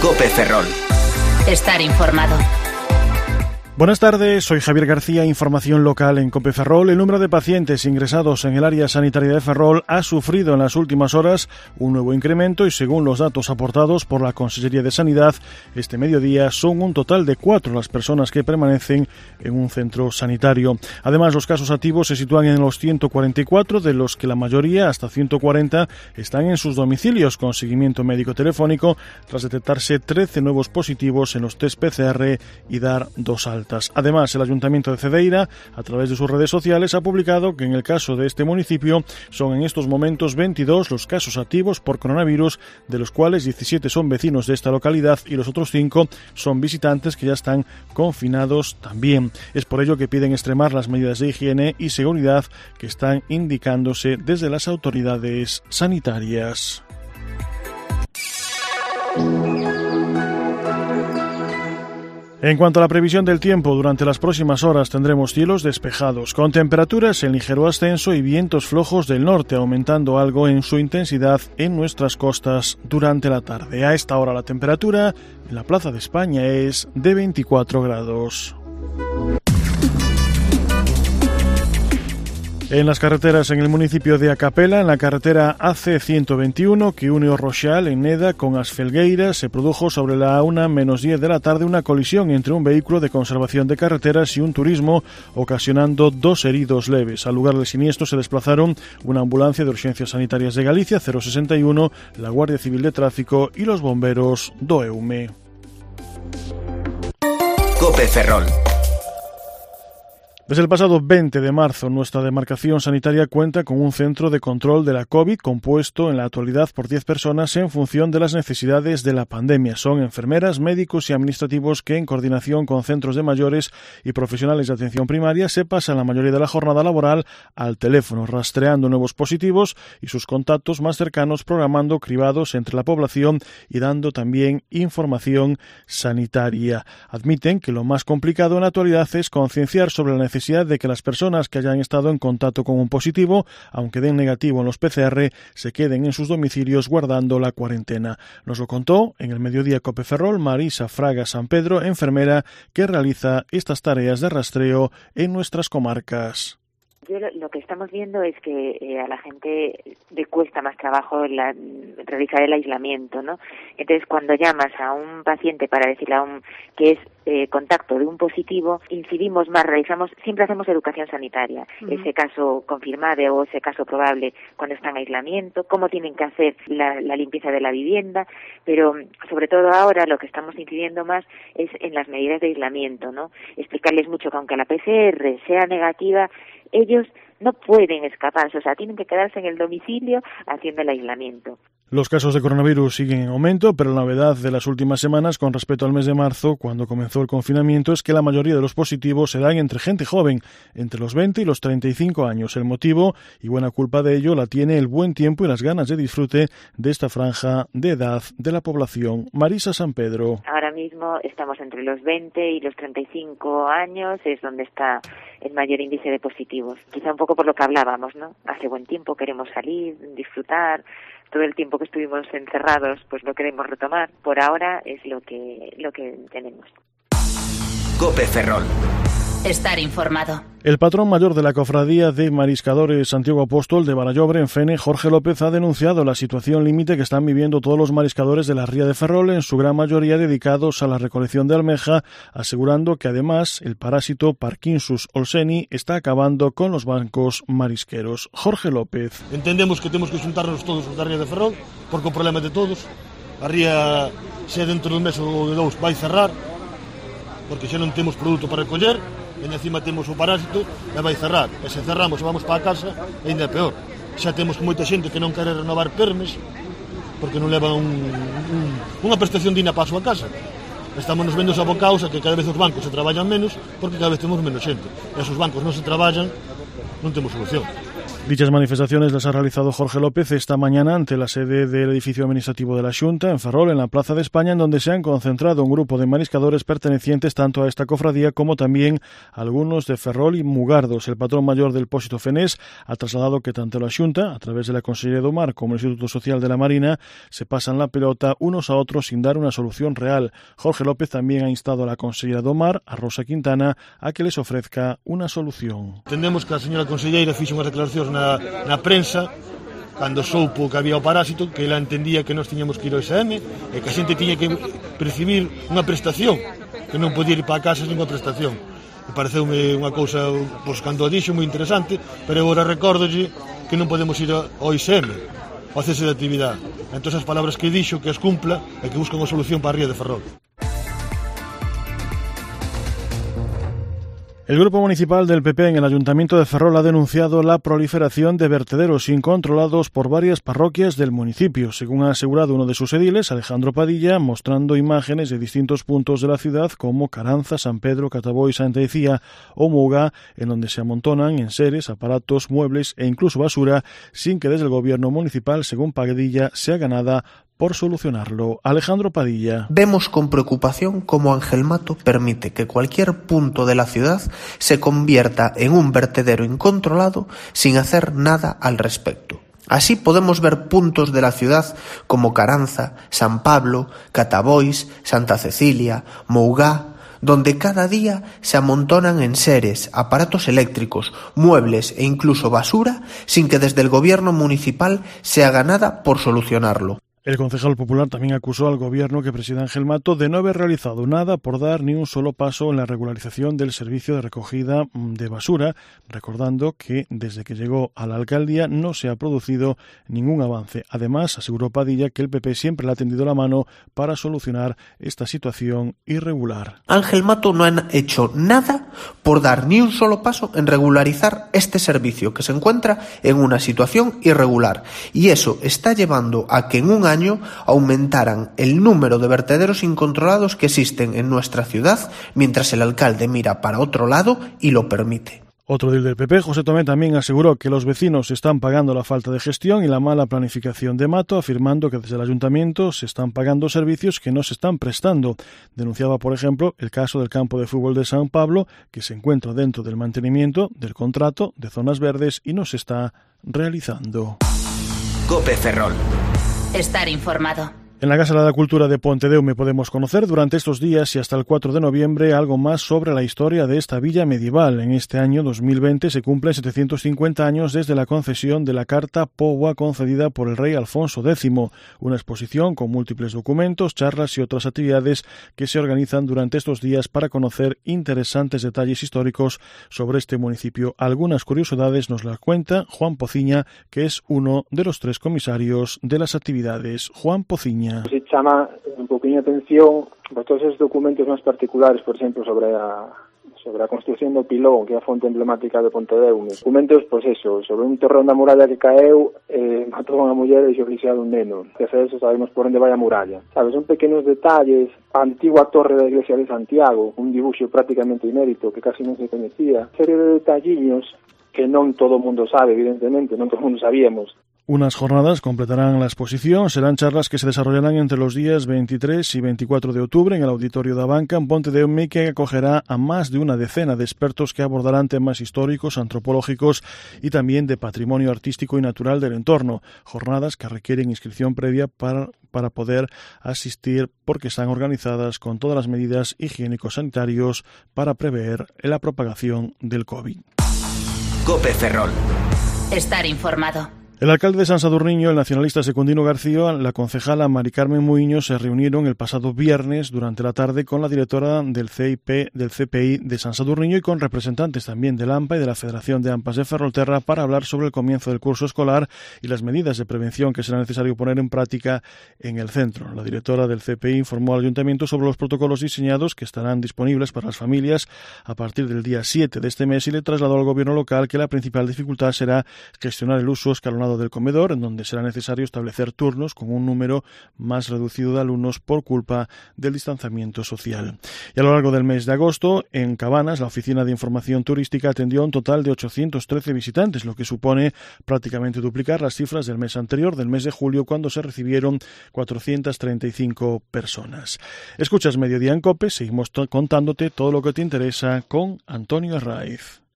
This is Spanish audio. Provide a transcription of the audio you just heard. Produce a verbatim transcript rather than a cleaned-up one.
COPE Ferrol. Estar informado. Buenas tardes, soy Javier García, información local en COPE Ferrol. El número de pacientes ingresados en el área sanitaria de Ferrol ha sufrido en las últimas horas un nuevo incremento y según los datos aportados por la Consellería de Sanidad, este mediodía son un total de cuatro las personas que permanecen en un centro sanitario. Además, los casos activos se sitúan en los ciento cuarenta y cuatro, de los que la mayoría, hasta ciento cuarenta, están en sus domicilios con seguimiento médico telefónico tras detectarse trece nuevos positivos en los test P C R y dar dos altas. Además, el Ayuntamiento de Cedeira, a través de sus redes sociales, ha publicado que en el caso de este municipio son en estos momentos veintidós los casos activos por coronavirus, de los cuales diecisiete son vecinos de esta localidad y los otros cinco son visitantes que ya están confinados también. Es por ello que piden extremar las medidas de higiene y seguridad que están indicándose desde las autoridades sanitarias. En cuanto a la previsión del tiempo, durante las próximas horas tendremos cielos despejados, con temperaturas en ligero ascenso y vientos flojos del norte, aumentando algo en su intensidad en nuestras costas durante la tarde. A esta hora la temperatura en la Plaza de España es de veinticuatro grados. En las carreteras en el municipio de Acapela, en la carretera A C ciento veintiuno que une Orroxal en Neda con As Felgueiras, se produjo sobre la una menos diez de la tarde una colisión entre un vehículo de conservación de carreteras y un turismo, ocasionando dos heridos leves. Al lugar del siniestro se desplazaron una ambulancia de urgencias sanitarias de Galicia cero sesenta y uno, la Guardia Civil de Tráfico y los bomberos do Eume. COPE Ferrol. Desde el pasado veinte de marzo, nuestra demarcación sanitaria cuenta con un centro de control de la COVID compuesto en la actualidad por diez personas en función de las necesidades de la pandemia. Son enfermeras, médicos y administrativos que, en coordinación con centros de mayores y profesionales de atención primaria, se pasan la mayoría de la jornada laboral al teléfono, rastreando nuevos positivos y sus contactos más cercanos, programando cribados entre la población y dando también información sanitaria. Admiten que lo más complicado en la actualidad es concienciar sobre la necesidad de que las personas que hayan estado en contacto con un positivo, aunque den negativo en los P C R, se queden en sus domicilios guardando la cuarentena. Nos lo contó en el mediodía COPE Ferrol Marisa Fraga San Pedro, enfermera que realiza estas tareas de rastreo en nuestras comarcas. Yo lo, lo que estamos viendo es que eh, a la gente le cuesta más trabajo la, realizar el aislamiento, ¿no? Entonces, cuando llamas a un paciente para decirle a un que es eh, contacto de un positivo, incidimos más, realizamos, siempre hacemos educación sanitaria, uh-huh. ese caso confirmado o ese caso probable cuando está en aislamiento, cómo tienen que hacer la, la limpieza de la vivienda, pero sobre todo ahora lo que estamos incidiendo más es en las medidas de aislamiento, ¿no? Explicarles mucho que aunque la P C R sea negativa, ellos no pueden escaparse, o sea, tienen que quedarse en el domicilio haciendo el aislamiento. Los casos de coronavirus siguen en aumento, pero la novedad de las últimas semanas con respecto al mes de marzo, cuando comenzó el confinamiento, es que la mayoría de los positivos se dan entre gente joven, entre los veinte y los treinta y cinco años. El motivo, y buena culpa de ello, la tiene el buen tiempo y las ganas de disfrute de esta franja de edad de la población. Marisa San Pedro. Ahora mismo estamos entre los veinte y los treinta y cinco años, es donde está el mayor índice de positivos. Quizá un poco por lo que hablábamos, ¿no? Hace buen tiempo, queremos salir, disfrutar. Todo el tiempo que estuvimos encerrados, pues lo queremos retomar. Por ahora es lo que lo que tenemos. COPE Ferrol. Estar informado. El patrón mayor de la Cofradía de Mariscadores Santiago Apóstol de Barallobre, en Fene, Jorge López, ha denunciado la situación límite que están viviendo todos los mariscadores de la ría de Ferrol, en su gran mayoría dedicados a la recolección de almeja, asegurando que además el parásito Parkinsus olseni está acabando con los bancos marisqueros. Jorge López. Entendemos que temos que xuntarnos todos os da ría de Ferrol, porque o problema de todos. A ría, se dentro dun mes ou de dous, vai cerrar, porque xa non temos produto para recoller, e encima temos o parásito e vai cerrar, e se cerramos e vamos para a casa ainda é peor. Xa temos moita xente que non quere renovar permes porque non leva un, un, unha prestación digna para a súa casa. Estamos nos vendo os abocados a que cada vez os bancos se traballan menos porque cada vez temos menos xente, e se os bancos non se traballan non temos solución. Dichas manifestaciones las ha realizado Jorge López esta mañana ante la sede del edificio administrativo de la Xunta, en Ferrol, en la Plaza de España, en donde se han concentrado un grupo de mariscadores pertenecientes tanto a esta cofradía como también algunos de Ferrol y Mugardos. El patrón mayor del Pósito Fenés ha trasladado que tanto la Xunta, a través de la Consellería do Mar, como el Instituto Social de la Marina, se pasan la pelota unos a otros sin dar una solución real. Jorge López también ha instado a la Consellería do Mar, a Rosa Quintana, a que les ofrezca una solución. Entendemos que a señora conselleira fixo unhas declaracións na, na prensa cando soupo que había o parásito, que ela entendía que nós tiñamos que ir ao S M e que a xente tiña que percibir unha prestación, que non podía ir para a casa sin unha prestación. E pareceume unha cousa, pois, cando a dixo, moi interesante, pero agora recórdolle que non podemos ir ao S M, ao cese de actividade. Entón, as palabras que dixo, que as cumpla e que busca unha solución para a ría de Ferrol. El Grupo Municipal del P P en el Ayuntamiento de Ferrol ha denunciado la proliferación de vertederos incontrolados por varias parroquias del municipio, según ha asegurado uno de sus ediles, Alejandro Padilla, mostrando imágenes de distintos puntos de la ciudad como Caranza, San Pedro, Catabois, Santa Icía o Muga, en donde se amontonan enseres, aparatos, muebles e incluso basura, sin que desde el gobierno municipal, según Padilla, se haga nada por solucionarlo. Alejandro Padilla. Vemos con preocupación cómo Angelmato permite que cualquier punto de la ciudad se convierta en un vertedero incontrolado sin hacer nada al respecto. Así podemos ver puntos de la ciudad como Caranza, San Pablo, Catabois, Santa Cecilia, Mougá, donde cada día se amontonan enseres, aparatos eléctricos, muebles e incluso basura sin que desde el gobierno municipal se haga nada por solucionarlo. El concejal popular también acusó al gobierno que preside Angelmato de no haber realizado nada por dar ni un solo paso en la regularización del servicio de recogida de basura, recordando que desde que llegó a la alcaldía no se ha producido ningún avance. Además, aseguró Padilla que el P P siempre le ha tendido la mano para solucionar esta situación irregular. Angelmato no ha hecho nada por dar ni un solo paso en regularizar este servicio que se encuentra en una situación irregular, y eso está llevando a que en un año aumentaran el número de vertederos incontrolados que existen en nuestra ciudad, mientras el alcalde mira para otro lado y lo permite. Otro edil del P P, José Tomé, también aseguró que los vecinos están pagando la falta de gestión y la mala planificación de Mato, afirmando que desde el ayuntamiento se están pagando servicios que no se están prestando. Denunciaba, por ejemplo, el caso del campo de fútbol de San Pablo, que se encuentra dentro del mantenimiento del contrato de zonas verdes y no se está realizando. COPE Ferrol. Estar informado. En la Casa de la Cultura de Pontedeume podemos conocer durante estos días y hasta el cuatro de noviembre algo más sobre la historia de esta villa medieval. En este año dos mil veinte se cumplen setecientos cincuenta años desde la concesión de la Carta Póvoa concedida por el rey Alfonso décimo, una exposición con múltiples documentos, charlas y otras actividades que se organizan durante estos días para conocer interesantes detalles históricos sobre este municipio. Algunas curiosidades nos las cuenta Juan Pociña, que es uno de los tres comisarios de las actividades. Juan Pociña. Se chama un poquinho atención por todos esos documentos máis particulares, por exemplo, sobre a sobre a construción do Pilón, que é a fonte emblemática de Pontedeume. Documentos, pois eso, sobre un torrón da muralla que caeu, eh, matou a unha muller e xo lixado un neno. Que se eso sabemos por onde vai a muralla. Sabes, son pequenos detalles. A antigua torre da iglesia de Santiago, un dibuixo prácticamente inédito que casi non se coñecía. Serie de detalliños que non todo o mundo sabe, evidentemente, non todo o mundo sabíamos. Unas jornadas completarán la exposición. Serán charlas que se desarrollarán entre los días veintitrés y veinticuatro de octubre en el Auditorio da Banca en Pontedeume, que acogerá a más de una decena de expertos que abordarán temas históricos, antropológicos y también de patrimonio artístico y natural del entorno. Jornadas que requieren inscripción previa para, para poder asistir, porque están organizadas con todas las medidas higiénico-sanitarios para prever la propagación del COVID. COPE Ferrol. Estar informado. El alcalde de San Sadurniño, el nacionalista Secundino García, la concejala Mari Carmen Muiño se reunieron el pasado viernes durante la tarde con la directora del C I P, del C P I de San Sadurniño y con representantes también del AMPA y de la Federación de AMPAs de Ferrolterra para hablar sobre el comienzo del curso escolar y las medidas de prevención que será necesario poner en práctica en el centro. La directora del C P I informó al ayuntamiento sobre los protocolos diseñados que estarán disponibles para las familias a partir del día siete de este mes y le trasladó al gobierno local que la principal dificultad será gestionar el uso escalonado lado del comedor, en donde será necesario establecer turnos con un número más reducido de alumnos por culpa del distanciamiento social. Y a lo largo del mes de agosto, en Cabanas, la Oficina de Información Turística atendió a un total de ochocientos trece visitantes, lo que supone prácticamente duplicar las cifras del mes anterior, del mes de julio, cuando se recibieron cuatrocientas treinta y cinco personas. Escuchas Mediodía en COPE, seguimos contándote todo lo que te interesa con Antonio Herraiz.